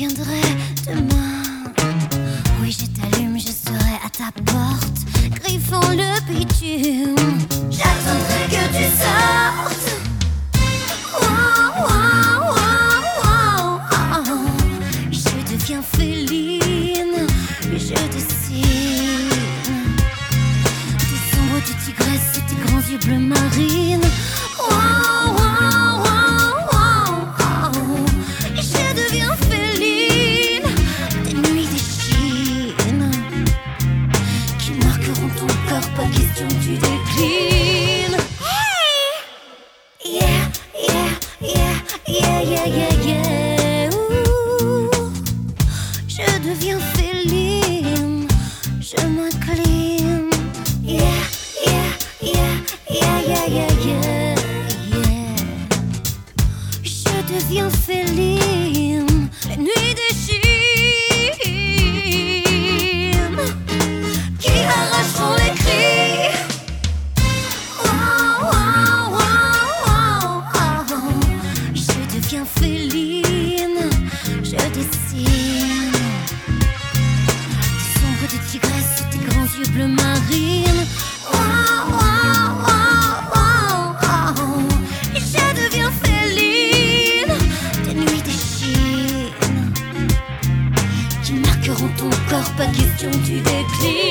reviendrai demain. Oui, je t'allume, je serai à ta porte, griffant le bitume. J'attendrai que tu sortes. Je deviens féline, je dessine tes ombres de tigresse, tes grands yeux bleu marine. Je deviens féline, tes nuits d'échine qui marqueront ton corps, pas question que tu déclines. Hey! Yeah. Ouh. Je deviens féline, je m'incline. Yeah. Je deviens féline, les nuits déchines qui arracheront les cris. Je deviens féline, je dessine tes ombres de tigresse, tes grands yeux bleu marine. Je deviens féline, tes nuits d'échine qui marqueront ton corps, pas question que tu déclines.